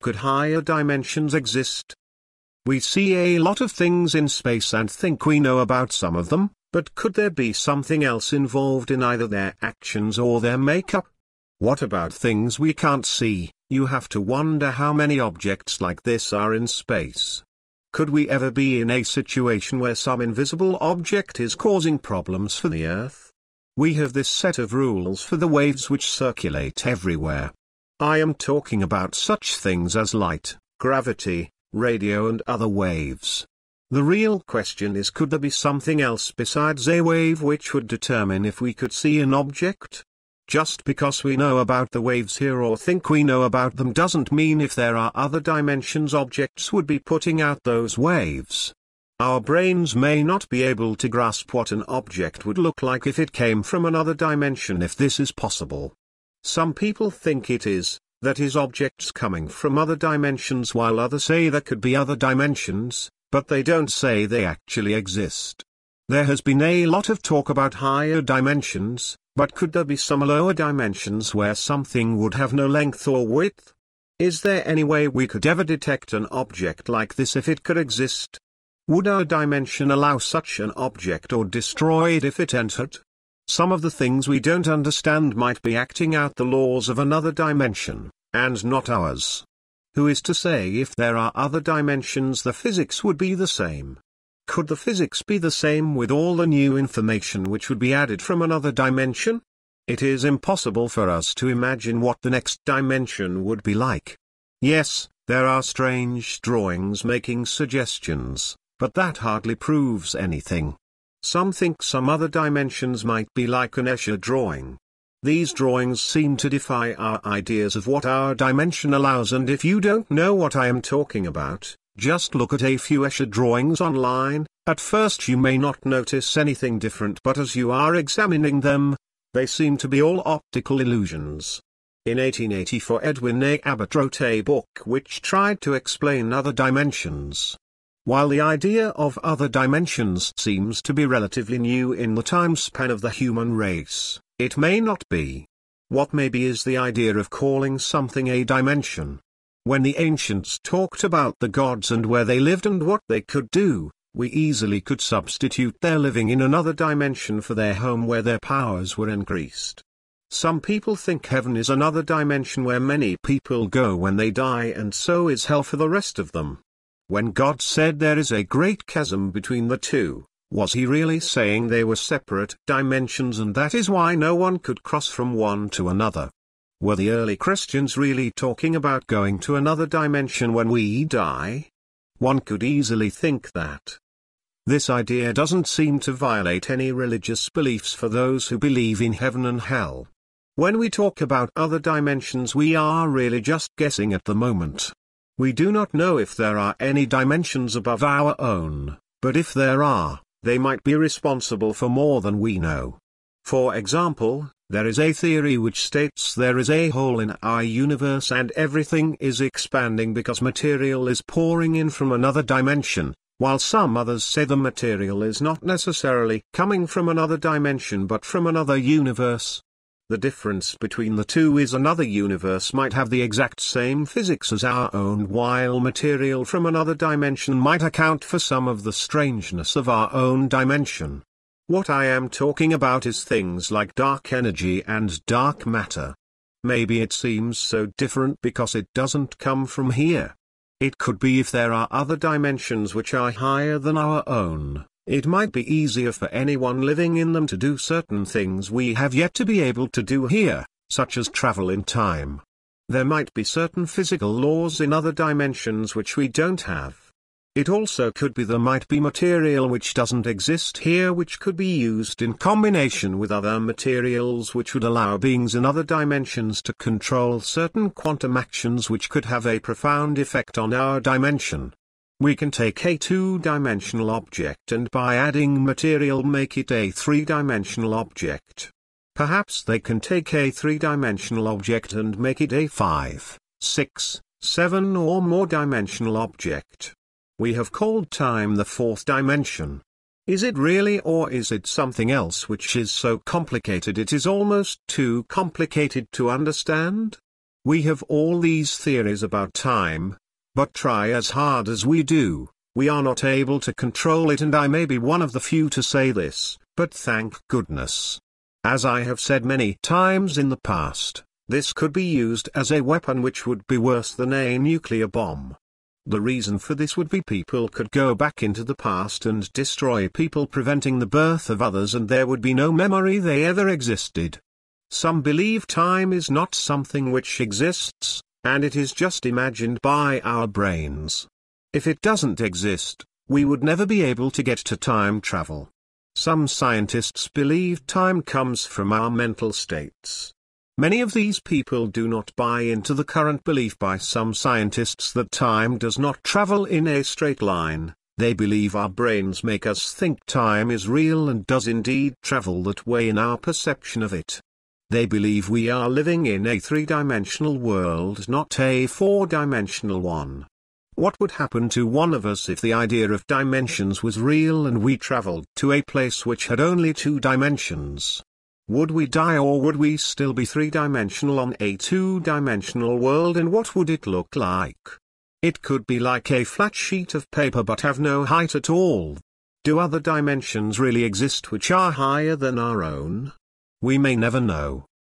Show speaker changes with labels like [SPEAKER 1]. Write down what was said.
[SPEAKER 1] Could higher dimensions exist? We see a lot of things in space and think we know about some of them, but could there be something else involved in either their actions or their makeup? What about things we can't see? You have to wonder how many objects like this are in space. Could we ever be in a situation where some invisible object is causing problems for the Earth? We have this set of rules for the waves which circulate everywhere. I am talking about such things as light, gravity, radio and other waves. The real question is, could there be something else besides a wave which would determine if we could see an object? Just because we know about the waves here or think we know about them doesn't mean if there are other dimensions objects would be putting out those waves. Our brains may not be able to grasp what an object would look like if it came from another dimension, if this is possible. Some people think it is, that is, objects coming from other dimensions, while others say there could be other dimensions, but they don't say they actually exist. There has been a lot of talk about higher dimensions, but could there be some lower dimensions where something would have no length or width? Is there any way we could ever detect an object like this if it could exist? Would our dimension allow such an object or destroy it if it entered? Some of the things we don't understand might be acting out the laws of another dimension, and not ours. Who is to say if there are other dimensions the physics would be the same? Could the physics be the same with all the new information which would be added from another dimension? It is impossible for us to imagine what the next dimension would be like. Yes, there are strange drawings making suggestions, but that hardly proves anything. Some think some other dimensions might be like an Escher drawing. These drawings seem to defy our ideas of what our dimension allows, and if you don't know what I am talking about, just look at a few Escher drawings online. At first you may not notice anything different, but as you are examining them, they seem to be all optical illusions. In 1884 Edwin A. Abbott wrote a book which tried to explain other dimensions. While the idea of other dimensions seems to be relatively new in the time span of the human race, it may not be. What may be is the idea of calling something a dimension. When the ancients talked about the gods and where they lived and what they could do, we easily could substitute their living in another dimension for their home where their powers were increased. Some people think heaven is another dimension where many people go when they die, and so is hell for the rest of them. When God said there is a great chasm between the two, was he really saying they were separate dimensions and that is why no one could cross from one to another? Were the early Christians really talking about going to another dimension when we die? One could easily think that. This idea doesn't seem to violate any religious beliefs for those who believe in heaven and hell. When we talk about other dimensions, we are really just guessing at the moment. We do not know if there are any dimensions above our own, but if there are, they might be responsible for more than we know. For example, there is a theory which states there is a hole in our universe and everything is expanding because material is pouring in from another dimension, while some others say the material is not necessarily coming from another dimension but from another universe. The difference between the two is another universe might have the exact same physics as our own, while material from another dimension might account for some of the strangeness of our own dimension. What I am talking about is things like dark energy and dark matter. Maybe it seems so different because it doesn't come from here. It could be if there are other dimensions which are higher than our own. It might be easier for anyone living in them to do certain things we have yet to be able to do here, such as travel in time. There might be certain physical laws in other dimensions which we don't have. It also could be there might be material which doesn't exist here which could be used in combination with other materials which would allow beings in other dimensions to control certain quantum actions which could have a profound effect on our dimension. We can take a two-dimensional object and by adding material make it a three-dimensional object. Perhaps they can take a three-dimensional object and make it a 5, 6, 7 or more dimensional object. We have called time the fourth dimension. Is it really, or is it something else which is so complicated it is almost too complicated to understand? We have all these theories about time, but try as hard as we do, we are not able to control it, and I may be one of the few to say this, but thank goodness. As I have said many times in the past, this could be used as a weapon which would be worse than a nuclear bomb. The reason for this would be people could go back into the past and destroy people, preventing the birth of others, and there would be no memory they ever existed. Some believe time is not something which exists, and it is just imagined by our brains. If it doesn't exist, we would never be able to get to time travel. Some scientists believe time comes from our mental states. Many of these people do not buy into the current belief by some scientists that time does not travel in a straight line. They believe our brains make us think time is real and does indeed travel that way in our perception of it. They believe we are living in a three-dimensional world, not a four-dimensional one. What would happen to one of us if the idea of dimensions was real and we traveled to a place which had only two dimensions? Would we die, or would we still be three-dimensional on a two-dimensional world, and what would it look like? It could be like a flat sheet of paper but have no height at all. Do other dimensions really exist which are higher than our own? We may never know.